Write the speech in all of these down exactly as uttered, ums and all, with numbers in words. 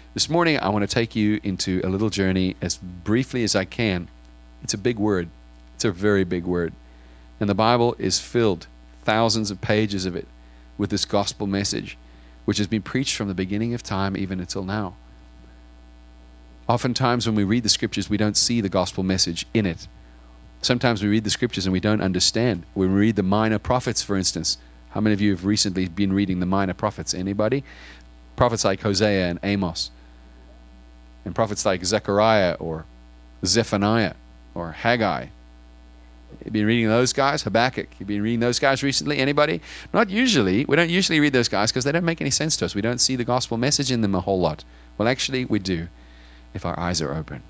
This morning, I want to take you into a little journey as briefly as I can. It's a big word. It's a very big word. And the Bible is filled, thousands of pages of it, with this gospel message, which has been preached from the beginning of time even until now. Oftentimes when we read the scriptures, we don't see the gospel message in it. Sometimes we read the scriptures and we don't understand. When we read the minor prophets, for instance, how many of you have recently been reading the minor prophets? Anybody? Prophets like Hosea and Amos, and prophets like Zechariah or Zephaniah or Haggai. You've been reading those guys? Habakkuk. You've been reading those guys recently? Anybody? Not usually. We don't usually read those guys because they don't make any sense to us. We don't see the gospel message in them a whole lot. Well, actually, we do if our eyes are open.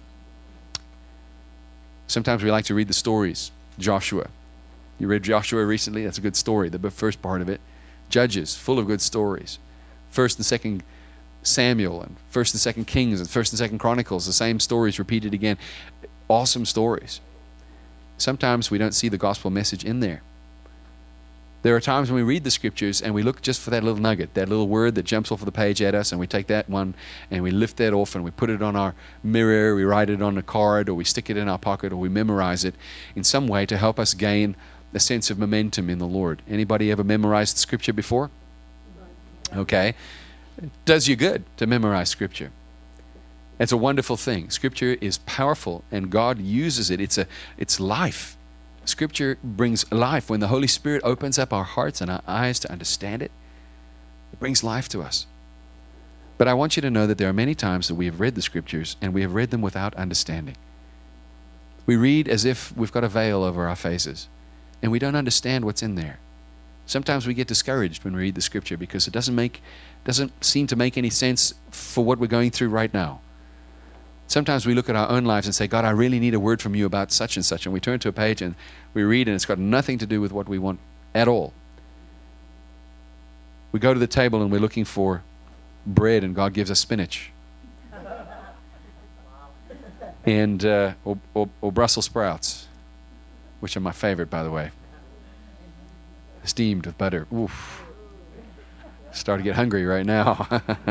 Sometimes we like to read the stories. Joshua. You read Joshua recently? That's a good story, the first part of it. Judges, full of good stories. First and Second Samuel and First and Second Kings and First and Second Chronicles, the same stories repeated again. Awesome stories. Sometimes we don't see the gospel message in there. There are times when we read the scriptures and we look just for that little nugget, that little word that jumps off of the page at us, and we take that one and we lift that off and we put it on our mirror, we write it on a card, or we stick it in our pocket, or we memorize it in some way to help us gain a sense of momentum in the Lord. Anybody ever memorized scripture before? Okay. It does you good to memorize scripture. It's a wonderful thing. Scripture is powerful and God uses it. It's a, it's life. Scripture brings life. When the Holy Spirit opens up our hearts and our eyes to understand it, it brings life to us. But I want you to know that there are many times that we have read the scriptures and we have read them without understanding. We read as if we've got a veil over our faces and we don't understand what's in there. Sometimes we get discouraged when we read the scripture because it doesn't make, doesn't seem to make any sense for what we're going through right now. Sometimes we look at our own lives and say, God, I really need a word from you about such and such. And we turn to a page and we read and it's got nothing to do with what we want at all. We go to the table and we're looking for bread and God gives us spinach. and uh, or, or, or Brussels sprouts, which are my favorite, by the way. Steamed with butter. Oof. Starting to get hungry right now.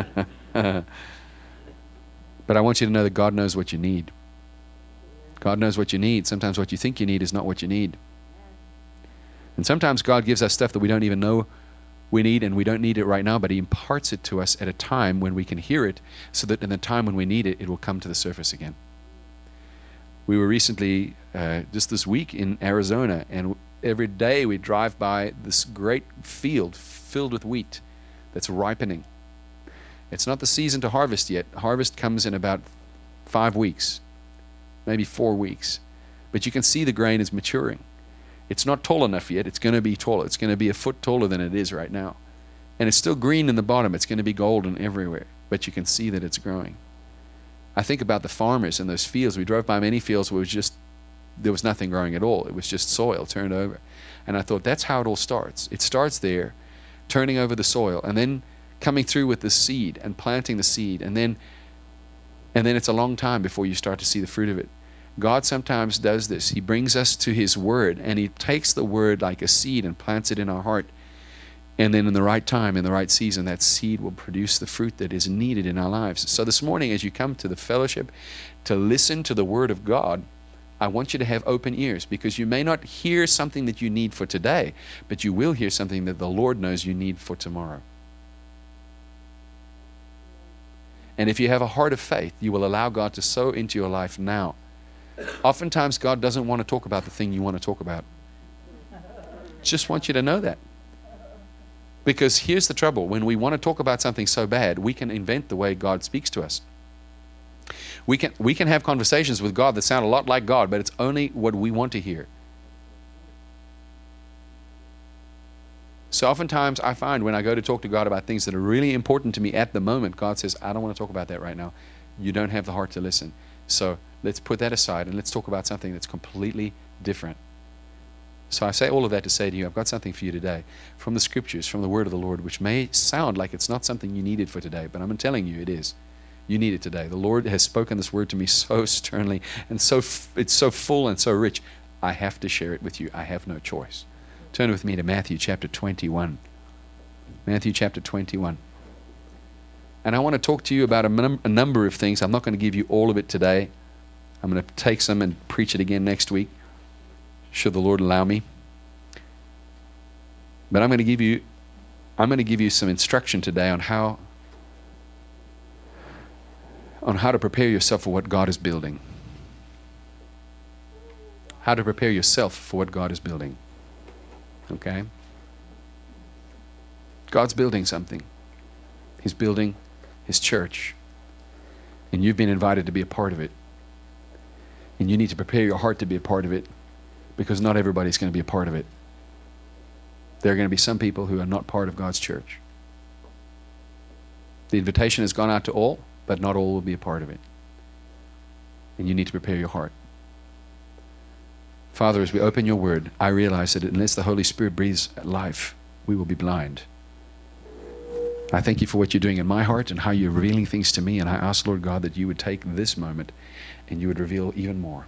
But I want you to know that God knows what you need. God knows what you need. Sometimes what you think you need is not what you need. And sometimes God gives us stuff that we don't even know we need, and we don't need it right now, but He imparts it to us at a time when we can hear it, so that in the time when we need it, it will come to the surface again. We were recently, uh, just this week, in Arizona, and every day we drive by this great field filled with wheat that's ripening. It's not the season to harvest yet. Harvest comes in about five weeks, maybe four weeks. But you can see the grain is maturing. It's not tall enough yet. It's going to be taller. It's going to be a foot taller than it is right now. And it's still green in the bottom. It's going to be golden everywhere. But you can see that it's growing. I think about the farmers in those fields. We drove by many fields where it was just, there was nothing growing at all. It was just soil turned over. And I thought, that's how it all starts. It starts there, turning over the soil, and then coming through with the seed and planting the seed, and then and then it's a long time before you start to see the fruit of it. God sometimes does this. He brings us to His Word, and He takes the Word like a seed and plants it in our heart. And then in the right time, in the right season, that seed will produce the fruit that is needed in our lives. So this morning, as you come to the fellowship to listen to the Word of God, I want you to have open ears, because you may not hear something that you need for today, but you will hear something that the Lord knows you need for tomorrow. And if you have a heart of faith, you will allow God to sow into your life now. Oftentimes, God doesn't want to talk about the thing you want to talk about. Just want you to know that. Because here's the trouble. When we want to talk about something so bad, we can invent the way God speaks to us. We can, we can have conversations with God that sound a lot like God, but it's only what we want to hear. So oftentimes I find when I go to talk to God about things that are really important to me at the moment, God says, I don't want to talk about that right now. You don't have the heart to listen. So let's put that aside and let's talk about something that's completely different. So I say all of that to say to you, I've got something for you today from the scriptures, from the word of the Lord, which may sound like it's not something you needed for today, but I'm telling you it is. You need it today. The Lord has spoken this word to me so sternly, and so f- it's so full and so rich. I have to share it with you. I have no choice. Turn with me to Matthew chapter twenty-one. Matthew chapter twenty-one. And I want to talk to you about a, num- a number of things. I'm not going to give you all of it today. I'm going to take some and preach it again next week, should the Lord allow me. But I'm going to give you, I'm going to give you some instruction today on how, on how to prepare yourself for what God is building. How to prepare yourself for what God is building. Okay? God's building something. He's building His church. And you've been invited to be a part of it. And you need to prepare your heart to be a part of it, because not everybody's going to be a part of it. There are going to be some people who are not part of God's church. The invitation has gone out to all, but not all will be a part of it. And you need to prepare your heart. Father, as we open your word, I realize that unless the Holy Spirit breathes life, we will be blind. I thank you for what you're doing in my heart and how you're revealing things to me. And I ask, Lord God, that you would take this moment and you would reveal even more.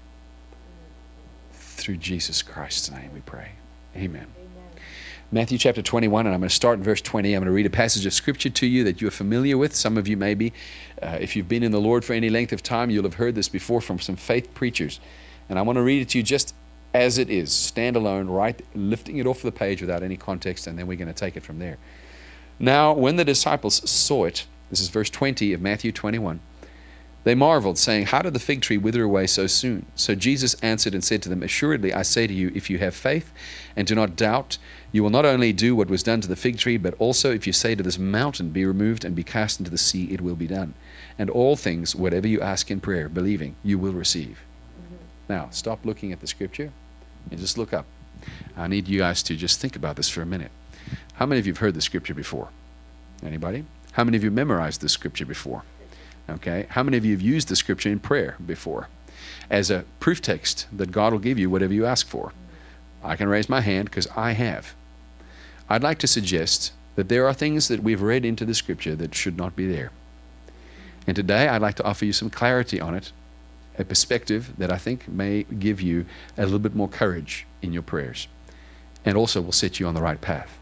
Through Jesus Christ's name we pray. Amen. Amen. Matthew chapter twenty-one, and I'm going to start in verse twenty. I'm going to read a passage of scripture to you that you're familiar with. Some of you maybe, uh, if you've been in the Lord for any length of time, you'll have heard this before from some faith preachers. And I want to read it to you just as it is, stand alone, right, lifting it off the page without any context, and then we're going to take it from there. Now, when the disciples saw it, this is verse twenty of Matthew twenty-one, they marveled, saying, how did the fig tree wither away so soon? So Jesus answered and said to them, assuredly, I say to you, if you have faith and do not doubt, you will not only do what was done to the fig tree, but also if you say to this mountain, be removed and be cast into the sea, it will be done. And all things, whatever you ask in prayer, believing, you will receive. Mm-hmm. Now, stop looking at the scripture and just look up. I need you guys to just think about this for a minute. How many of you have heard the scripture before? Anybody? How many of you memorized the scripture before? Okay. How many of you have used the scripture in prayer before as a proof text that God will give you whatever you ask for? I can raise my hand because I have. I'd like to suggest that there are things that we've read into the scripture that should not be there. And today I'd like to offer you some clarity on it, a perspective that I think may give you a little bit more courage in your prayers, and also will set you on the right path.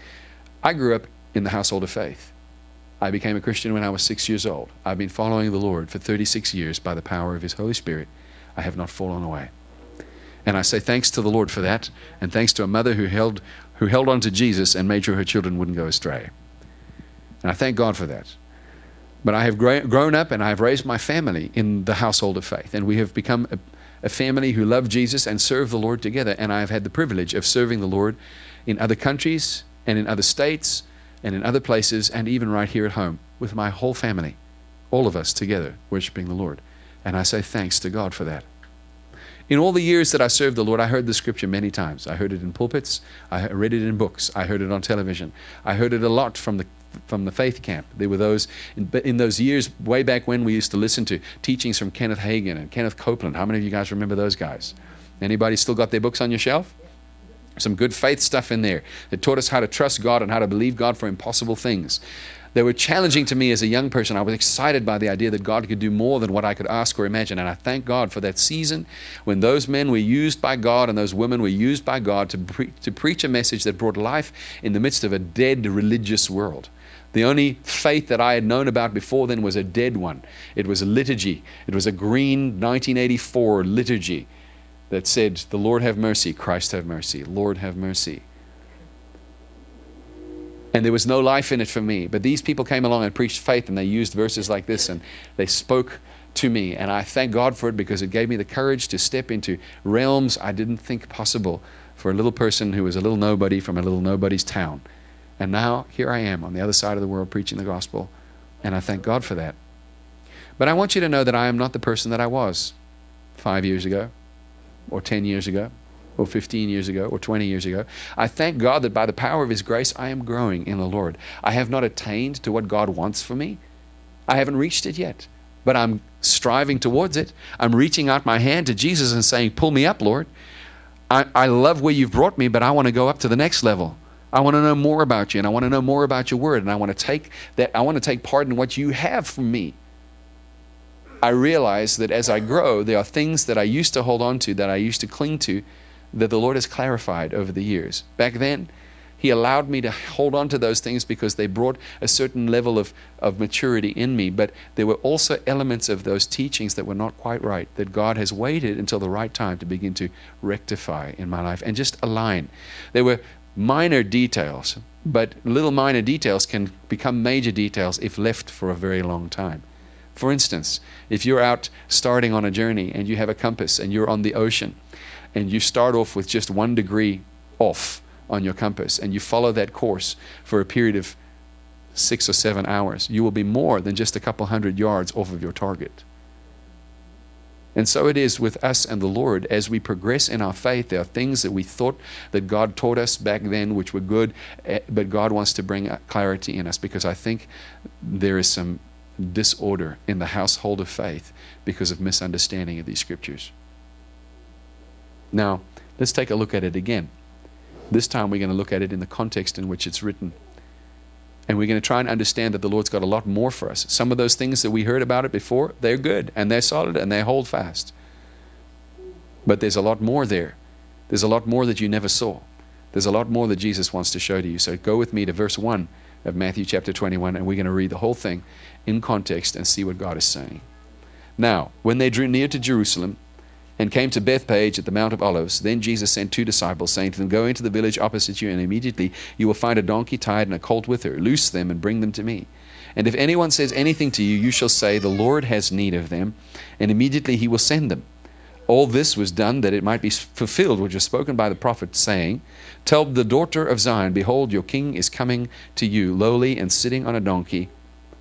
I grew up in the household of faith. I became a Christian when I was six years old. I've been following the Lord for thirty-six years by the power of His Holy Spirit. I have not fallen away. And I say thanks to the Lord for that, and thanks to a mother who held who held on to Jesus and made sure her children wouldn't go astray. And I thank God for that. But I have gra- grown up and I have raised my family in the household of faith, and we have become a, a family who love Jesus and serve the Lord together. And I have had the privilege of serving the Lord in other countries and in other states and in other places, and even right here at home with my whole family, all of us together worshiping the Lord. And I say thanks to God for that. In all the years that I served the Lord, I heard the scripture many times. I heard it in pulpits. I read it in books. I heard it on television. I heard it a lot from the from the faith camp. There were those, in, in those years way back when, we used to listen to teachings from Kenneth Hagin and Kenneth Copeland. How many of you guys remember those guys? Anybody still got their books on your shelf? Some good faith stuff in there that taught us how to trust God and how to believe God for impossible things. They were challenging to me as a young person. I was excited by the idea that God could do more than what I could ask or imagine. And I thank God for that season when those men were used by God and those women were used by God to, pre- to preach a message that brought life in the midst of a dead religious world. The only faith that I had known about before then was a dead one. It was a liturgy. It was a green nineteen eighty-four liturgy that said, the Lord have mercy, Christ have mercy, Lord have mercy. And there was no life in it for me. But these people came along and preached faith, and they used verses like this, and they spoke to me. And I thank God for it, because it gave me the courage to step into realms I didn't think possible for a little person who was a little nobody from a little nobody's town. And now here I am on the other side of the world preaching the gospel, and I thank God for that. But I want you to know that I am not the person that I was five years ago, or ten years ago, or fifteen years ago, or twenty years ago. I thank God that by the power of His grace, I am growing in the Lord. I have not attained to what God wants for me. I haven't reached it yet, but I'm striving towards it. I'm reaching out my hand to Jesus and saying, pull me up, Lord. I, I love where you've brought me, but I want to go up to the next level. I want to know more about you, and I want to know more about your word, and I want to take that. I want to take part in what you have for me. I realize that as I grow, there are things that I used to hold on to, that I used to cling to, that the Lord has clarified over the years. Back then, He allowed me to hold on to those things because they brought a certain level of, of maturity in me. But there were also elements of those teachings that were not quite right, that God has waited until the right time to begin to rectify in my life and just align. There were minor details, but little minor details can become major details if left for a very long time. For instance, if you're out starting on a journey and you have a compass and you're on the ocean and you start off with just one degree off on your compass and you follow that course for a period of six or seven hours, you will be more than just a couple hundred yards off of your target. And so it is with us and the Lord. As we progress in our faith, there are things that we thought that God taught us back then which were good, but God wants to bring clarity in us, because I think there is some disorder in the household of faith because of misunderstanding of these scriptures. Now, let's take a look at it again. This time we're going to look at it in the context in which it's written. And we're going to try and understand that the Lord's got a lot more for us. Some of those things that we heard about it before, they're good and they're solid and they hold fast. But there's a lot more there. There's a lot more that you never saw. There's a lot more that Jesus wants to show to you. So go with me to verse one of Matthew chapter twenty-one, and we're going to read the whole thing in context and see what God is saying. Now, when they drew near to Jerusalem and came to Bethphage at the Mount of Olives, then Jesus sent two disciples, saying to them, "Go into the village opposite you, and immediately you will find a donkey tied and a colt with her. Loose them and bring them to me. And if anyone says anything to you, you shall say, 'The Lord has need of them,' and immediately he will send them." All this was done that it might be fulfilled which was spoken by the prophet, saying, "Tell the daughter of Zion, behold, your king is coming to you, lowly and sitting on a donkey,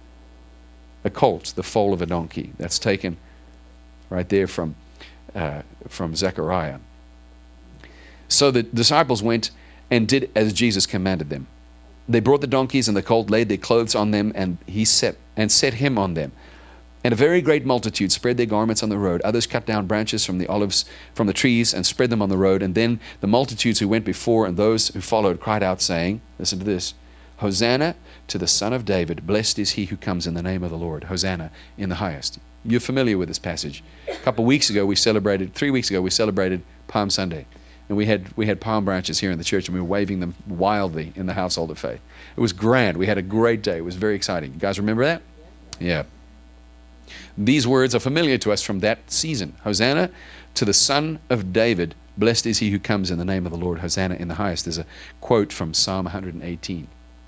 a colt, the foal of a donkey." That's taken right there from Uh, from Zechariah. So the disciples went and did as Jesus commanded them. They brought the donkeys and the colt, laid their clothes on them, and he set and set him on them. And a very great multitude spread their garments on the road. Others cut down branches from the olives from the trees and spread them on the road. And then the multitudes who went before and those who followed cried out, saying, listen to this, "Hosanna to the Son of David. Blessed is he who comes in the name of the Lord. Hosanna in the highest." You're familiar with this passage. A couple of weeks ago we celebrated, three weeks ago we celebrated Palm Sunday. And we had we had palm branches here in the church, and we were waving them wildly in the household of faith. It was grand. We had a great day. It was very exciting. You guys remember that? Yeah. These words are familiar to us from that season. Hosanna to the Son of David. Blessed is he who comes in the name of the Lord. Hosanna in the highest. There's a quote from Psalm one hundred eighteen.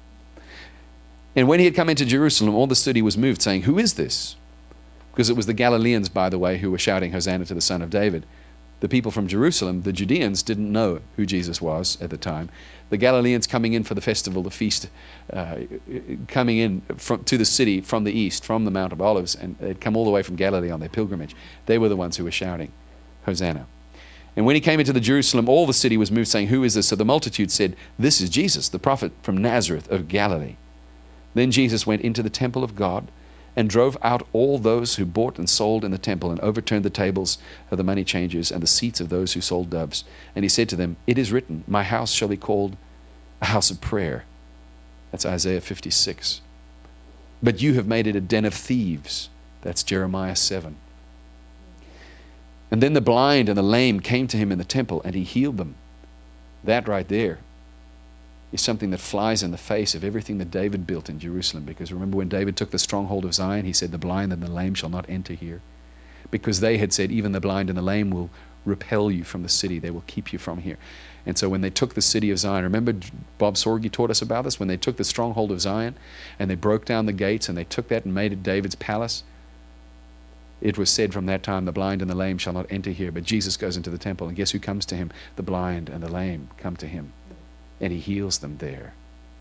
And when he had come into Jerusalem, all the city was moved, saying, "Who is this?" Because it was the Galileans, by the way, who were shouting, "Hosanna to the Son of David." The people from Jerusalem, the Judeans, didn't know who Jesus was at the time. The Galileans coming in for the festival, the feast, uh, coming in from, to the city from the east, from the Mount of Olives, and they'd come all the way from Galilee on their pilgrimage. They were the ones who were shouting, "Hosanna." And when he came into the Jerusalem, all the city was moved, saying, "Who is this?" So the multitude said, "This is Jesus, the prophet from Nazareth of Galilee." Then Jesus went into the temple of God and drove out all those who bought and sold in the temple, and overturned the tables of the money changers and the seats of those who sold doves. And he said to them, "It is written, my house shall be called a house of prayer." That's Isaiah fifty-six. "But you have made it a den of thieves." That's Jeremiah seven. And then the blind and the lame came to him in the temple, and he healed them. That right there is something that flies in the face of everything that David built in Jerusalem. Because remember, when David took the stronghold of Zion, he said, "The blind and the lame shall not enter here." Because they had said, even the blind and the lame will repel you from the city. They will keep you from here. And so when they took the city of Zion, remember Bob Sorge taught us about this, when they took the stronghold of Zion and they broke down the gates and they took that and made it David's palace, it was said from that time, "The blind and the lame shall not enter here." But Jesus goes into the temple, and guess who comes to him? The blind and the lame come to him, and he heals them there.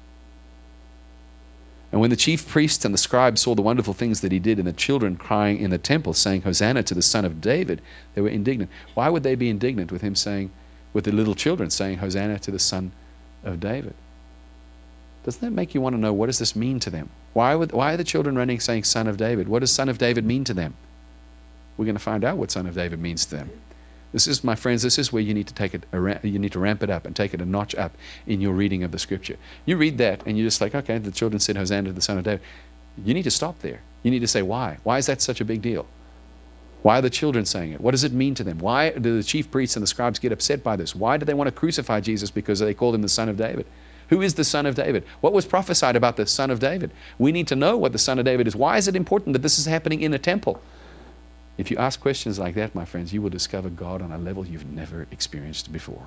And when the chief priests and the scribes saw the wonderful things that he did, and the children crying in the temple, saying, "Hosanna to the Son of David," they were indignant. Why would they be indignant with him saying, with the little children saying, "Hosanna to the Son of David"? Doesn't that make you want to know, what does this mean to them? Why would, why are the children running saying "Son of David"? What does Son of David mean to them? We're going to find out what Son of David means to them. This is, my friends, this is where you need to take it, you need to ramp it up and take it a notch up in your reading of the scripture. You read that and you're just like, okay, the children said, "Hosanna to the Son of David." You need to stop there. You need to say, why? Why is that such a big deal? Why are the children saying it? What does it mean to them? Why do the chief priests and the scribes get upset by this? Why do they want to crucify Jesus because they called him the Son of David? Who is the Son of David? What was prophesied about the Son of David? We need to know what the Son of David is. Why is it important that this is happening in a temple? If you ask questions like that, my friends, you will discover God on a level you've never experienced before.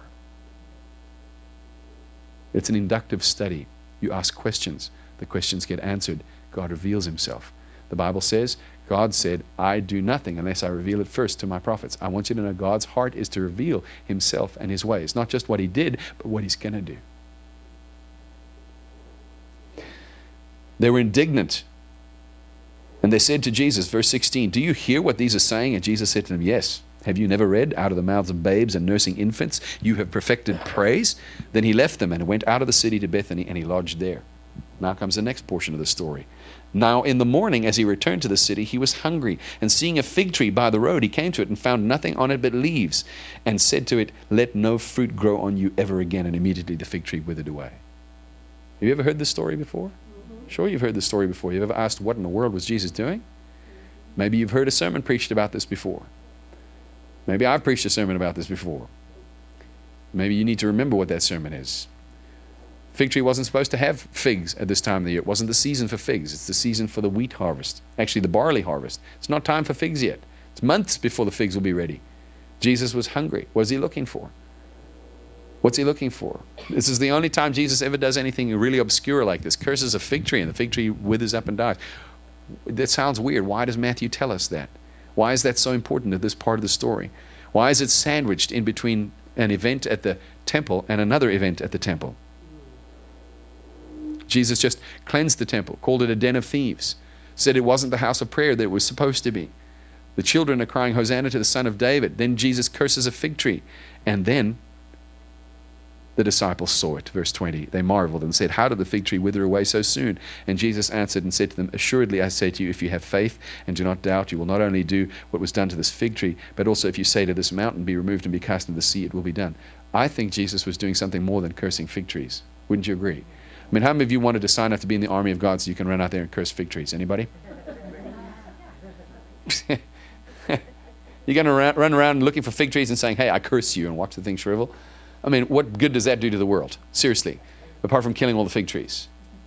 It's an inductive study. You ask questions. The questions get answered. God reveals himself. The Bible says, God said, I do nothing unless I reveal it first to my prophets. I want you to know God's heart is to reveal himself and his ways. Not just what he did, but what he's going to do. They were indignant. And they said to Jesus, verse sixteen, do you hear what these are saying? And Jesus said to them, yes. Have you never read, out of the mouths of babes and nursing infants, you have perfected praise? Then he left them and went out of the city to Bethany, and he lodged there. Now comes the next portion of the story. Now in the morning, as he returned to the city, he was hungry. And seeing a fig tree by the road, he came to it and found nothing on it but leaves, and said to it, let no fruit grow on you ever again. And immediately the fig tree withered away. Have you ever heard this story before? Mm-hmm. Sure, you've heard this story before. You've ever asked, what in the world was Jesus doing? Maybe you've heard a sermon preached about this before. Maybe I've preached a sermon about this before. Maybe you need to remember what that sermon is. Fig tree wasn't supposed to have figs at this time of the year. It wasn't the season for figs. It's the season for the wheat harvest. Actually, the barley harvest. It's not time for figs yet. It's months before the figs will be ready. Jesus was hungry. What is he looking for? What's he looking for? This is the only time Jesus ever does anything really obscure like this. Curses a fig tree, and the fig tree withers up and dies. That sounds weird. Why does Matthew tell us that? Why is that so important to this part of the story? Why is it sandwiched in between an event at the temple and another event at the temple? Jesus just cleansed the temple, called it a den of thieves, said it wasn't the house of prayer that it was supposed to be. The children are crying, Hosanna to the Son of David. Then Jesus curses a fig tree. And then the disciples saw it. Verse twenty. They marveled and said, how did the fig tree wither away so soon? And Jesus answered and said to them, assuredly I say to you, if you have faith and do not doubt, you will not only do what was done to this fig tree, but also if you say to this mountain, be removed and be cast into the sea, it will be done. I think Jesus was doing something more than cursing fig trees. Wouldn't you agree? I mean, how many of you wanted to sign up to be in the army of God so you can run out there and curse fig trees? Anybody? You're going to run around looking for fig trees and saying, hey, I curse you, and watch the thing shrivel? I mean, what good does that do to the world? Seriously, apart from killing all the fig trees.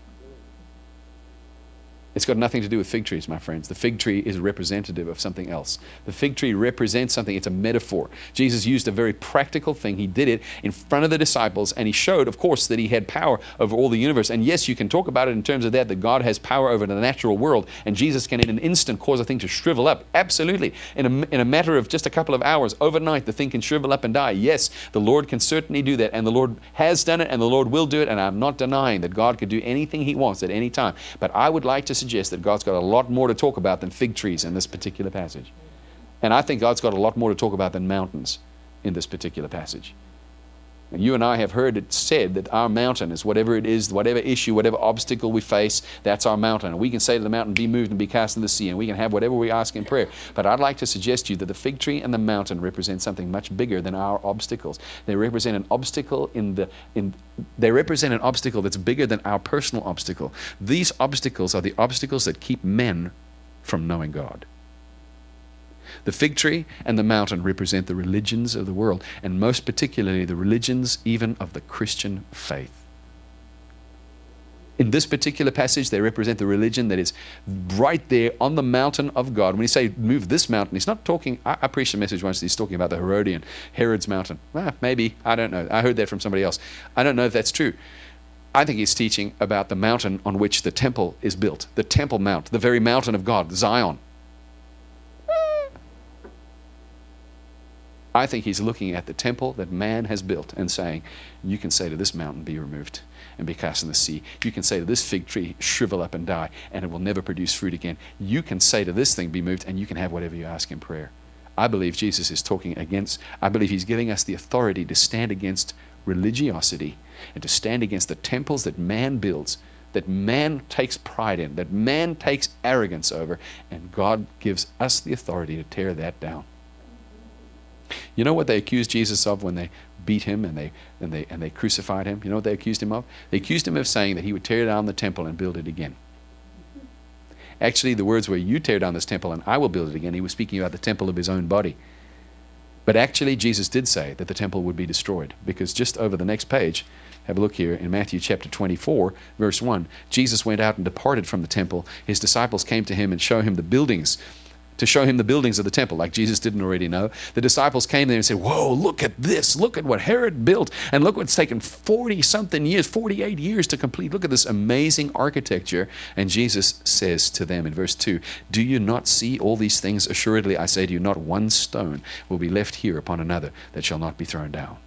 It's got nothing to do with fig trees, my friends. The fig tree is representative of something else. The fig tree represents something. It's a metaphor. Jesus used a very practical thing. He did it in front of the disciples, and he showed, of course, that he had power over all the universe. And yes, you can talk about it in terms of that, that God has power over the natural world, and Jesus can in an instant cause a thing to shrivel up. Absolutely. In a, in a matter of just a couple of hours, overnight, the thing can shrivel up and die. Yes, the Lord can certainly do that, and the Lord has done it, and the Lord will do it, and I'm not denying that God could do anything he wants at any time. But I would like to suggest that God's got a lot more to talk about than fig trees in this particular passage. And I think God's got a lot more to talk about than mountains in this particular passage. And you and I have heard it said that our mountain is whatever it is, whatever issue, whatever obstacle we face, that's our mountain. And we can say to the mountain, be moved and be cast in the sea, and we can have whatever we ask in prayer. But I'd like to suggest to you that the fig tree and the mountain represent something much bigger than our obstacles. They represent an obstacle in the in they represent an obstacle that's bigger than our personal obstacle. These obstacles are the obstacles that keep men from knowing God. The fig tree and the mountain represent the religions of the world, and most particularly the religions even of the Christian faith. In this particular passage, they represent the religion that is right there on the mountain of God. When he say move this mountain, he's not talking, I, I preached a message once, he's talking about the Herodian, Herod's mountain. Ah, maybe, I don't know. I heard that from somebody else. I don't know if that's true. I think he's teaching about the mountain on which the temple is built, the Temple Mount, the very mountain of God, Zion. I think he's looking at the temple that man has built and saying, you can say to this mountain, be removed and be cast in the sea. You can say to this fig tree, shrivel up and die, and it will never produce fruit again. You can say to this thing, be moved, and you can have whatever you ask in prayer. I believe Jesus is talking against, I believe he's giving us the authority to stand against religiosity and to stand against the temples that man builds, that man takes pride in, that man takes arrogance over, and God gives us the authority to tear that down. You know what they accused Jesus of when they beat him and they and they and they crucified him? You know what they accused him of? They accused him of saying that he would tear down the temple and build it again. Actually, the words were, you tear down this temple and I will build it again. He was speaking about the temple of his own body. But actually, Jesus did say that the temple would be destroyed, because just over the next page, have a look here in Matthew chapter twenty-four, verse one. Jesus went out and departed from the temple. His disciples came to him and showed him the buildings, to show him the buildings of the temple, like Jesus didn't already know. The disciples came there and said, whoa, look at this. Look at what Herod built. And look what's taken forty-something years, forty-eight years to complete. Look at this amazing architecture. And Jesus says to them in verse two, do you not see all these things? Assuredly, I say to you, not one stone will be left here upon another that shall not be thrown down.